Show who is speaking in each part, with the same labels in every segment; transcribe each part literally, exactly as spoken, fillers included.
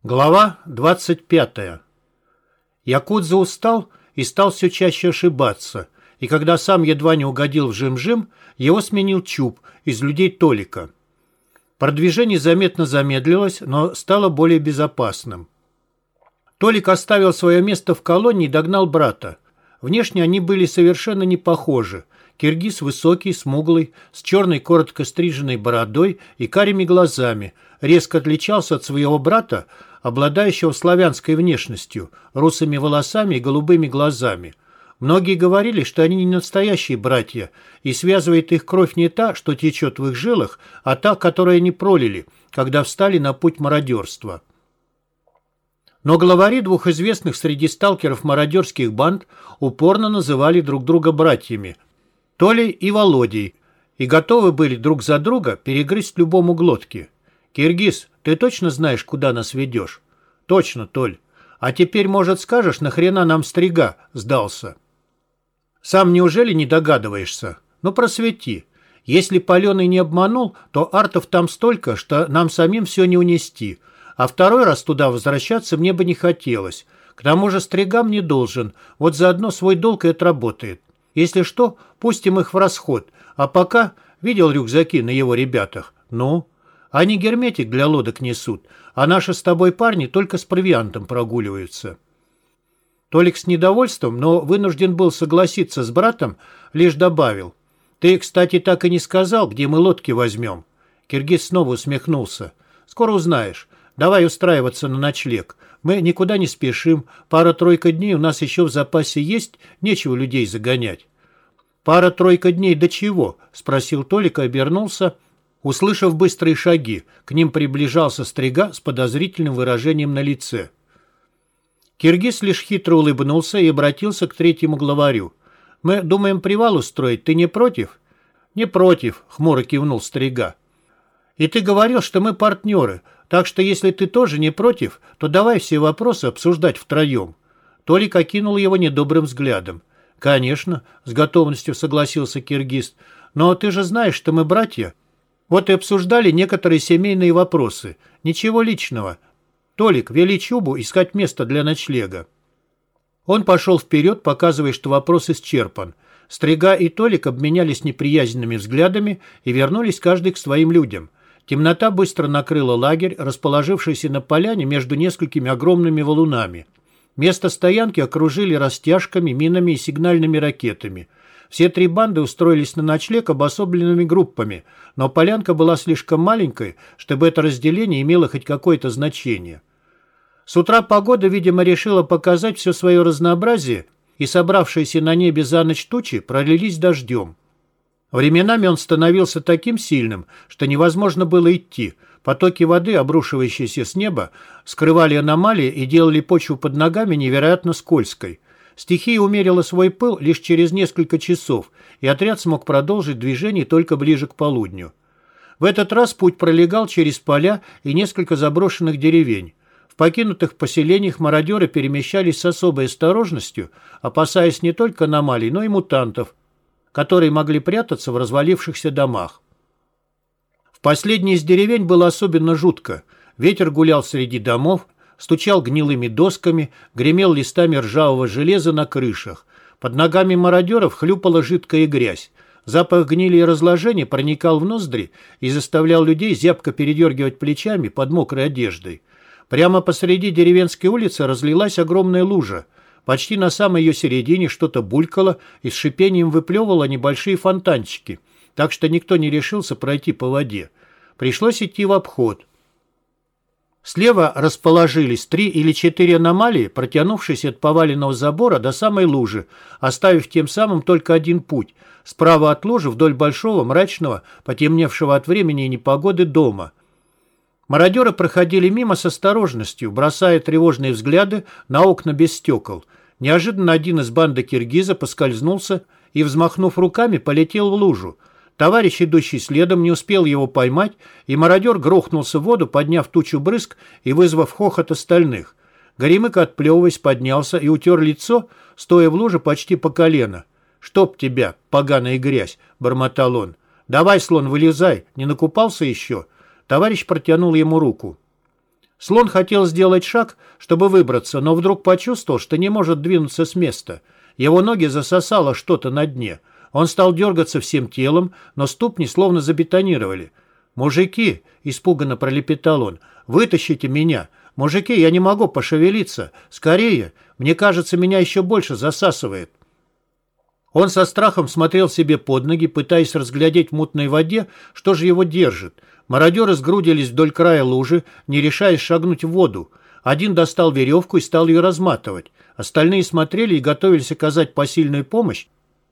Speaker 1: Глава двадцать пятая. Якудза устал и стал все чаще ошибаться, и когда сам едва не угодил в Жим-Жим, его сменил Чуб из людей Толика. Продвижение заметно замедлилось, но стало более безопасным. Толик оставил свое место в колонне и догнал брата. Внешне они были совершенно не похожи. Киргиз высокий, смуглый, с черной коротко стриженной бородой и карими глазами, резко отличался от своего брата, обладающего славянской внешностью, русыми волосами и голубыми глазами. Многие говорили, что они не настоящие братья, и связывает их кровь не та, что течет в их жилах, а та, которую они пролили, когда встали на путь мародерства. Но главари двух известных среди сталкеров мародерских банд упорно называли друг друга братьями – Толей и Володей, и готовы были друг за друга перегрызть любому глотки. «Киргиз, ты точно знаешь, куда нас ведешь?» «Точно, Толь. А теперь, может, скажешь, нахрена нам стрига сдался?» «Сам неужели не догадываешься? Ну, просвети. Если Паленый не обманул, то артов там столько, что нам самим все не унести. А второй раз туда возвращаться мне бы не хотелось. К тому же стрига мне должен, вот заодно свой долг и отработает. Если что, пустим их в расход. А пока видел рюкзаки на его ребятах? Ну?» Они герметик для лодок несут, а наши с тобой парни только с провиантом прогуливаются. Толик с недовольством, но вынужден был согласиться с братом, лишь добавил. Ты, кстати, так и не сказал, где мы лодки возьмем. Киргиз снова усмехнулся. Скоро узнаешь. Давай устраиваться на ночлег. Мы никуда не спешим. Пара-тройка дней у нас еще в запасе есть, нечего людей загонять. Пара-тройка дней до чего? Спросил Толик и обернулся. Услышав быстрые шаги, к ним приближался стрига с подозрительным выражением на лице. Киргиз лишь хитро улыбнулся и обратился к третьему главарю. «Мы думаем привал устроить, ты не против?» «Не против», — хмуро кивнул стрига. «И ты говорил, что мы партнеры, так что если ты тоже не против, то давай все вопросы обсуждать втроем». Толик окинул его недобрым взглядом. «Конечно», — с готовностью согласился Киргиз, «но ты же знаешь, что мы братья». Вот и обсуждали некоторые семейные вопросы. Ничего личного. Толик, вели Чубу искать место для ночлега. Он пошел вперед, показывая, что вопрос исчерпан. Стрига и Толик обменялись неприязненными взглядами и вернулись каждый к своим людям. Темнота быстро накрыла лагерь, расположившийся на поляне между несколькими огромными валунами. Место стоянки окружили растяжками, минами и сигнальными ракетами. Все три банды устроились на ночлег обособленными группами, но полянка была слишком маленькой, чтобы это разделение имело хоть какое-то значение. С утра погода, видимо, решила показать все свое разнообразие, и собравшиеся на небе за ночь тучи пролились дождем. Временами он становился таким сильным, что невозможно было идти. Потоки воды, обрушивающиеся с неба, скрывали аномалии и делали почву под ногами невероятно скользкой. Стихия умерила свой пыл лишь через несколько часов, и отряд смог продолжить движение только ближе к полудню. В этот раз путь пролегал через поля и несколько заброшенных деревень. В покинутых поселениях мародеры перемещались с особой осторожностью, опасаясь не только аномалий, но и мутантов, которые могли прятаться в развалившихся домах. В последней из деревень было особенно жутко. Ветер гулял среди домов, стучал гнилыми досками, гремел листами ржавого железа на крышах. Под ногами мародеров хлюпала жидкая грязь. Запах гнили и разложения проникал в ноздри и заставлял людей зябко передергивать плечами под мокрой одеждой. Прямо посреди деревенской улицы разлилась огромная лужа. Почти на самой ее середине что-то булькало и с шипением выплевывало небольшие фонтанчики, так что никто не решился пройти по воде. Пришлось идти в обход. Слева расположились три или четыре аномалии, протянувшиеся от поваленного забора до самой лужи, оставив тем самым только один путь – справа от лужи вдоль большого, мрачного, потемневшего от времени и непогоды дома. Мародеры проходили мимо с осторожностью, бросая тревожные взгляды на окна без стекол. Неожиданно один из банды Киргиза поскользнулся и, взмахнув руками, полетел в лужу. Товарищ, идущий следом, не успел его поймать, и мародер грохнулся в воду, подняв тучу брызг и вызвав хохот остальных. Горемыка, отплевываясь, поднялся и утер лицо, стоя в луже почти по колено. «Чтоб тебя, поганая грязь!» — бормотал он. «Давай, слон, вылезай, не накупался еще?» Товарищ протянул ему руку. Слон хотел сделать шаг, чтобы выбраться, но вдруг почувствовал, что не может двинуться с места. Его ноги засосало что-то на дне. Он стал дергаться всем телом, но ступни словно забетонировали. «Мужики!» — испуганно пролепетал он. «Вытащите меня! Мужики, я не могу пошевелиться! Скорее! Мне кажется, меня еще больше засасывает!» Он со страхом смотрел себе под ноги, пытаясь разглядеть в мутной воде, что же его держит. Мародеры сгрудились вдоль края лужи, не решаясь шагнуть в воду. Один достал веревку и стал ее разматывать. Остальные смотрели и готовились оказать посильную помощь.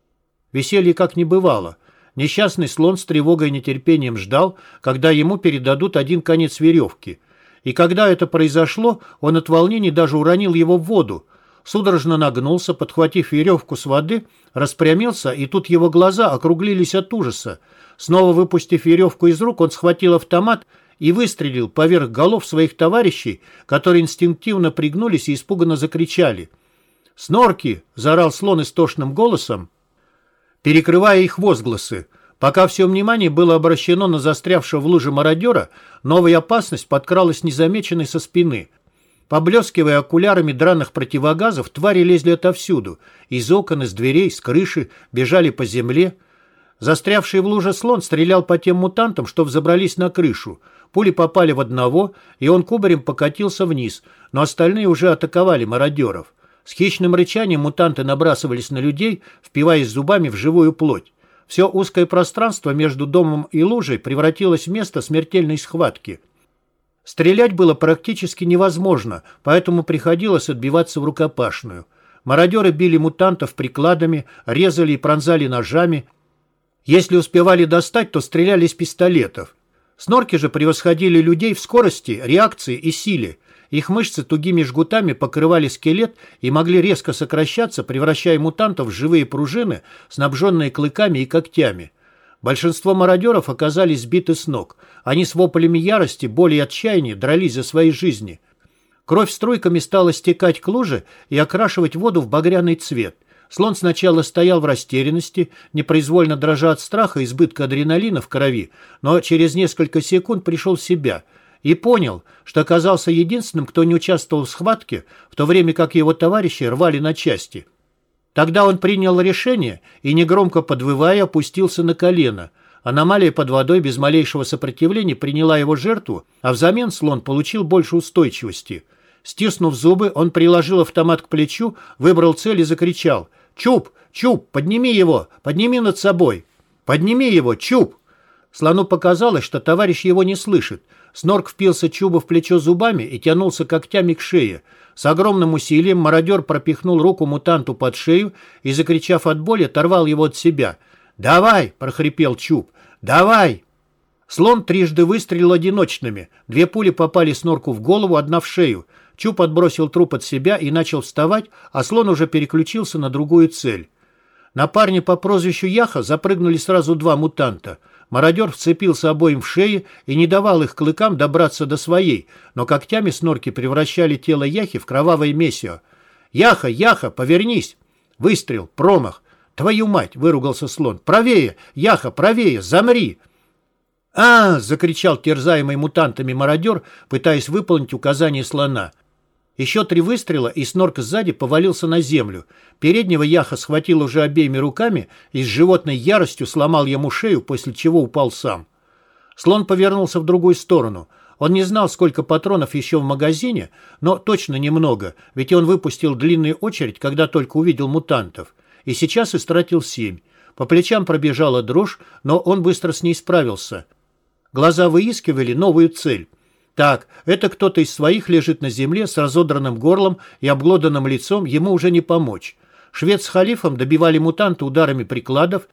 Speaker 1: Веселья как не бывало. Несчастный слон с тревогой и нетерпением ждал, когда ему передадут один конец веревки. И когда это произошло, он от волнений даже уронил его в воду. Судорожно нагнулся, подхватив веревку с воды, распрямился, и тут его глаза округлились от ужаса. Снова выпустив веревку из рук, он схватил автомат и выстрелил поверх голов своих товарищей, которые инстинктивно пригнулись и испуганно закричали. «Снорки!» — заорал слон истошным голосом, перекрывая их возгласы. Пока все внимание было обращено на застрявшего в луже мародера, новая опасность подкралась незамеченной со спины. Поблескивая окулярами драных противогазов, твари лезли отовсюду. Из окон, из дверей, с крыши, бежали по земле. Застрявший в луже слон стрелял по тем мутантам, что взобрались на крышу. Пули попали в одного, и он кубарем покатился вниз, но остальные уже атаковали мародеров. С хищным рычанием мутанты набрасывались на людей, впиваясь зубами в живую плоть. Все узкое пространство между домом и лужей превратилось в место смертельной схватки. Стрелять было практически невозможно, поэтому приходилось отбиваться в рукопашную. Мародеры били мутантов прикладами, резали и пронзали ножами. Если успевали достать, то стреляли из пистолетов. Снорки же превосходили людей в скорости, реакции и силе. Их мышцы тугими жгутами покрывали скелет и могли резко сокращаться, превращая мутантов в живые пружины, снабженные клыками и когтями. Большинство мародеров оказались сбиты с ног. Они с воплями ярости, боли и отчаяния дрались за свои жизни. Кровь струйками стала стекать к луже и окрашивать воду в багряный цвет. Слон сначала стоял в растерянности, непроизвольно дрожа от страха и избытка адреналина в крови, но через несколько секунд пришел в себя и понял, что оказался единственным, кто не участвовал в схватке, в то время как его товарищи рвали на части. Тогда он принял решение и, негромко подвывая, опустился на колено. Аномалия под водой без малейшего сопротивления приняла его жертву, а взамен слон получил больше устойчивости. Стиснув зубы, он приложил автомат к плечу, выбрал цель и закричал: «Чуб! Чуб! Подними его! Подними над собой! Подними его! Чуб!» Слону показалось, что товарищ его не слышит. Снорк впился Чубу в плечо зубами и тянулся когтями к шее. С огромным усилием мародер пропихнул руку мутанту под шею и, закричав от боли, оторвал его от себя. «Давай!» – прохрипел Чуб. «Давай!» Слон трижды выстрелил одиночными. Две пули попали Снорку в голову, одна в шею. Чуб отбросил труп от себя и начал вставать, а слон уже переключился на другую цель. На парня по прозвищу Яха запрыгнули сразу два мутанта. Мародер вцепился обоим в шеи и не давал их клыкам добраться до своей, но когтями снорки превращали тело Яхи в кровавое месиво. «Яха, Яха, повернись!» Выстрел, промах. «Твою мать!» — выругался слон. «Правее! Яха, правее! Замри!» «А!» — закричал терзаемый мутантами мародер, пытаясь выполнить указание слона. Еще три выстрела, и снорк сзади повалился на землю. Переднего Яха схватил уже обеими руками и с животной яростью сломал ему шею, после чего упал сам. Слон повернулся в другую сторону. Он не знал, сколько патронов еще в магазине, но точно немного, ведь он выпустил длинную очередь, когда только увидел мутантов. И сейчас истратил семь. По плечам пробежала дрожь, но он быстро с ней справился. Глаза выискивали новую цель. Так, это кто-то из своих лежит на земле с разодранным горлом и обглоданным лицом, ему уже не помочь. Швед с халифом добивали мутанта ударами прикладов.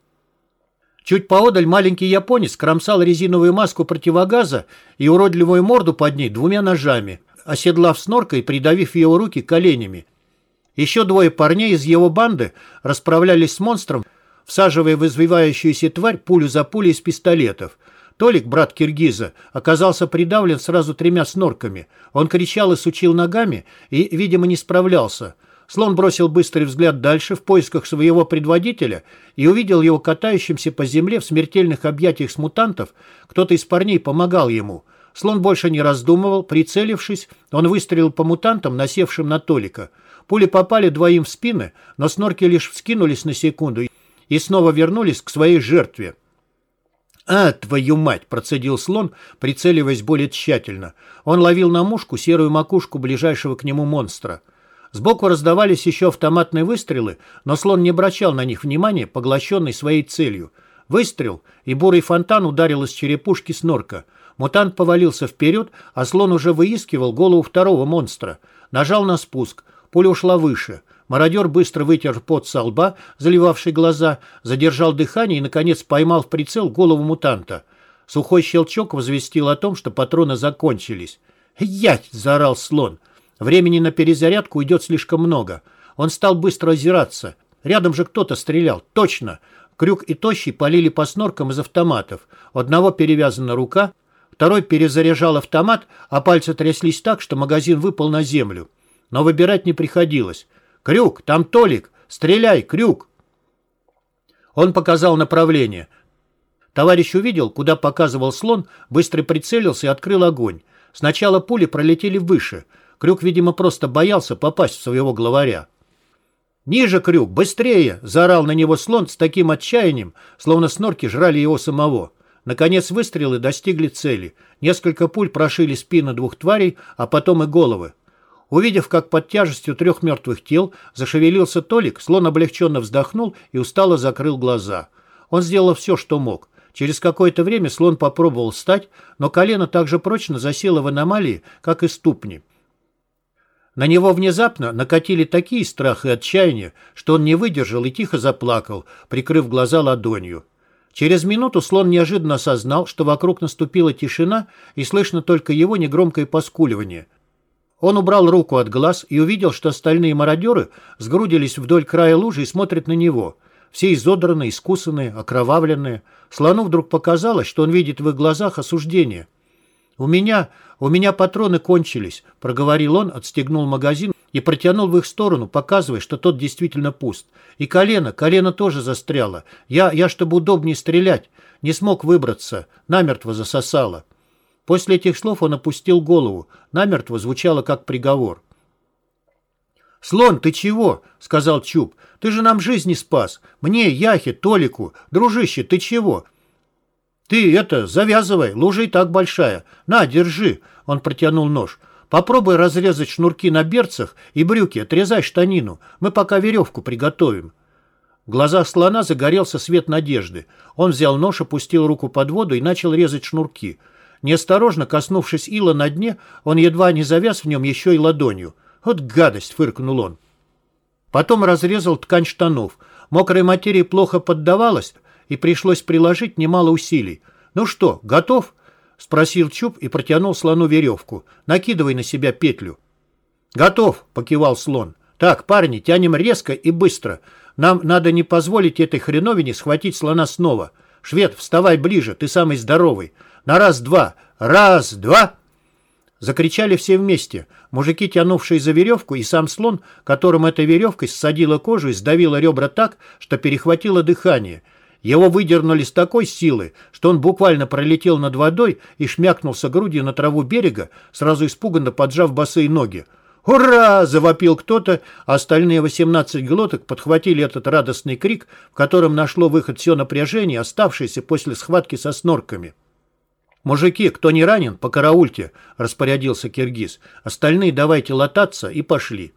Speaker 1: Чуть поодаль маленький японец кромсал резиновую маску противогаза и уродливую морду под ней двумя ножами, оседлав снорка и придавив его руки коленями. Еще двое парней из его банды расправлялись с монстром, всаживая в извивающуюся тварь пулю за пулей из пистолетов. Толик, брат киргиза, оказался придавлен сразу тремя снорками. Он кричал и сучил ногами и, видимо, не справлялся. Слон бросил быстрый взгляд дальше в поисках своего предводителя и увидел его катающимся по земле в смертельных объятиях с мутантов. Кто-то из парней помогал ему. Слон больше не раздумывал. Прицелившись, он выстрелил по мутантам, насевшим на Толика. Пули попали двоим в спины, но снорки лишь вскинулись на секунду и снова вернулись к своей жертве. «А, твою мать!» – процедил слон, прицеливаясь более тщательно. Он ловил на мушку серую макушку ближайшего к нему монстра. Сбоку раздавались еще автоматные выстрелы, но слон не обращал на них внимания, поглощенный своей целью. Выстрел, и бурый фонтан ударил из черепушки снорка. Мутант повалился вперед, а слон уже выискивал голову второго монстра. Нажал на спуск. Пуля ушла выше. Мародер быстро вытер пот со лба, заливавший глаза, задержал дыхание и, наконец, поймал в прицел голову мутанта. Сухой щелчок возвестил о том, что патроны закончились. «Ять!» – заорал слон. Времени на перезарядку уйдет слишком много. Он стал быстро озираться. Рядом же кто-то стрелял. Точно! Крюк и Тощий полили по сноркам из автоматов. У одного перевязана рука, второй перезаряжал автомат, а пальцы тряслись так, что магазин выпал на землю. Но выбирать не приходилось. «Крюк! Там Толик! Стреляй, Крюк!» Он показал направление. Товарищ увидел, куда показывал слон, быстро прицелился и открыл огонь. Сначала пули пролетели выше. Крюк, видимо, просто боялся попасть в своего главаря. «Ниже, Крюк! Быстрее!» – заорал на него слон с таким отчаянием, словно снорки жрали его самого. Наконец выстрелы достигли цели. Несколько пуль прошили спины двух тварей, а потом и головы. Увидев, как под тяжестью трех мертвых тел зашевелился Толик, слон облегченно вздохнул и устало закрыл глаза. Он сделал все, что мог. Через какое-то время слон попробовал встать, но колено так же прочно засело в аномалии, как и ступни. На него внезапно накатили такие страх и отчаяние, что он не выдержал и тихо заплакал, прикрыв глаза ладонью. Через минуту слон неожиданно осознал, что вокруг наступила тишина и слышно только его негромкое поскуливание. Он убрал руку от глаз и увидел, что остальные мародеры сгрудились вдоль края лужи и смотрят на него. Все изодранные, искусанные, окровавленные. Слону вдруг показалось, что он видит в их глазах осуждение. «У меня, у меня патроны кончились», — проговорил он, отстегнул магазин и протянул в их сторону, показывая, что тот действительно пуст. «И колено, колено тоже застряло. Я, я, чтобы удобнее стрелять, не смог выбраться, намертво засосало». После этих слов он опустил голову. Намертво звучало как приговор. «Слон, ты чего?» — сказал Чуб. «Ты же нам жизни спас. Мне, Яхе, Толику. Дружище, ты чего?» «Ты это, завязывай, лужа и так большая. На, держи!» — он протянул нож. «Попробуй разрезать шнурки на берцах и брюки, отрезай штанину. Мы пока веревку приготовим». В глазах слона загорелся свет надежды. Он взял нож, опустил руку под воду и начал резать шнурки. Неосторожно коснувшись ила на дне, он едва не завяз в нем еще и ладонью. «Вот гадость!» — фыркнул он. Потом разрезал ткань штанов. Мокрая материя плохо поддавалась, и пришлось приложить немало усилий. «Ну что, готов?» — спросил Чуб и протянул слону веревку. «Накидывай на себя петлю». «Готов!» — покивал слон. «Так, парни, тянем резко и быстро. Нам надо не позволить этой хреновине схватить слона снова. Швед, вставай ближе, ты самый здоровый. На раз-два! Раз-два!» Закричали все вместе. Мужики, тянувшие за веревку, и сам слон, которым этой веревкой ссадила кожу и сдавила ребра так, что перехватило дыхание. Его выдернули с такой силы, что он буквально пролетел над водой и шмякнулся грудью на траву берега, сразу испуганно поджав босые ноги. «Ура!» – завопил кто-то, а остальные восемнадцать глоток подхватили этот радостный крик, в котором нашло выход все напряжение, оставшееся после схватки со снорками. «Мужики, кто не ранен, покараульте», – распорядился Киргиз. «Остальные давайте лататься» и пошли.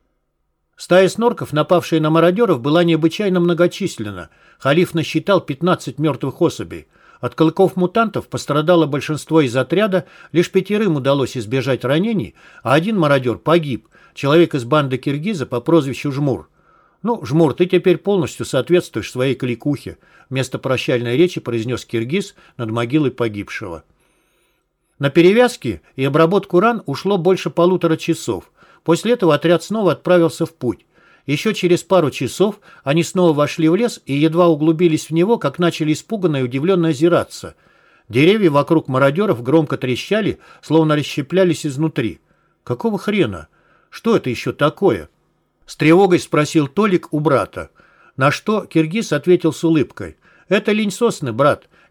Speaker 1: Стая снорков, напавшая на мародеров, была необычайно многочисленна. Халиф насчитал пятнадцать мертвых особей. От клыков мутантов пострадало большинство из отряда, лишь пятерым удалось избежать ранений, а один мародер погиб, человек из банды Киргиза по прозвищу Жмур. «Ну, Жмур, ты теперь полностью соответствуешь своей кликухе», вместо прощальной речи произнес Киргиз над могилой погибшего. На перевязки и обработку ран ушло больше полутора часов. После этого отряд снова отправился в путь. Еще через пару часов они снова вошли в лес и едва углубились в него, как начали испуганно и удивленно озираться. Деревья вокруг мародеров громко трещали, словно расщеплялись изнутри. «Какого хрена? Что это еще такое?» С тревогой спросил Толик у брата. На что Киргиз ответил с улыбкой. «Это линь сосны, брат.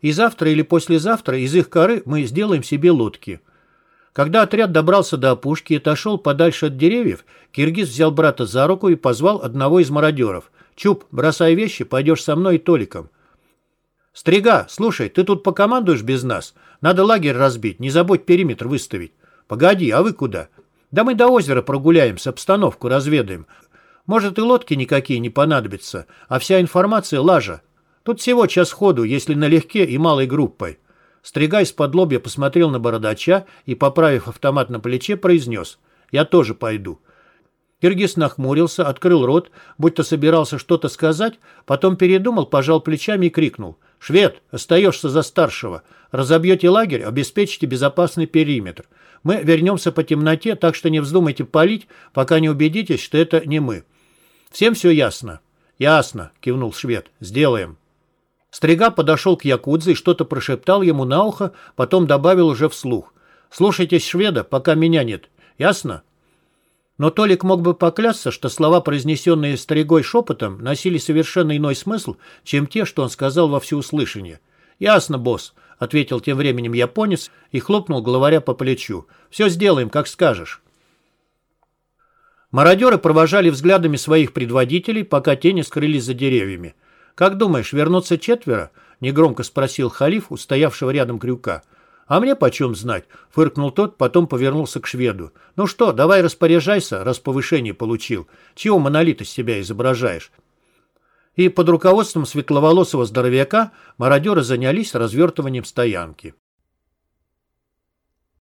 Speaker 1: И завтра или послезавтра из их коры мы сделаем себе лодки». Когда отряд добрался до опушки и отошел подальше от деревьев, киргиз взял брата за руку и позвал одного из мародеров. «Чуб, бросай вещи, пойдешь со мной и Толиком». «Стрига, слушай, ты тут покомандуешь без нас? Надо лагерь разбить, не забудь периметр выставить». «Погоди, а вы куда?» «Да мы до озера прогуляемся, обстановку разведаем. Может, и лодки никакие не понадобятся, а вся информация лажа. Тут всего час ходу, если налегке и малой группой». Стрига из-под лобья посмотрел на бородача и, поправив автомат на плече, произнес: «Я тоже пойду». Киргиз нахмурился, открыл рот, будто собирался что-то сказать, потом передумал, пожал плечами и крикнул: «Швед, остаешься за старшего. Разобьете лагерь, обеспечите безопасный периметр. Мы вернемся по темноте, так что не вздумайте палить, пока не убедитесь, что это не мы. Всем все ясно?» «Ясно», — кивнул швед. «Сделаем». Стрига подошел к якудзе и что-то прошептал ему на ухо, потом добавил уже вслух: «Слушайтесь шведа, пока меня нет. Ясно?» Но Толик мог бы поклясться, что слова, произнесенные Стригой шепотом, носили совершенно иной смысл, чем те, что он сказал во всеуслышание. «Ясно, босс», — ответил тем временем японец и хлопнул главаря по плечу. «Все сделаем, как скажешь». Мародеры провожали взглядами своих предводителей, пока тени скрылись за деревьями. «Как думаешь, вернутся четверо?» — негромко спросил Халиф, устоявшего рядом крюка. «А мне почем знать?» — фыркнул тот, потом повернулся к шведу. «Ну что, давай распоряжайся, раз повышение получил. Чего монолит из себя изображаешь?» И под руководством светловолосого здоровяка мародеры занялись развертыванием стоянки.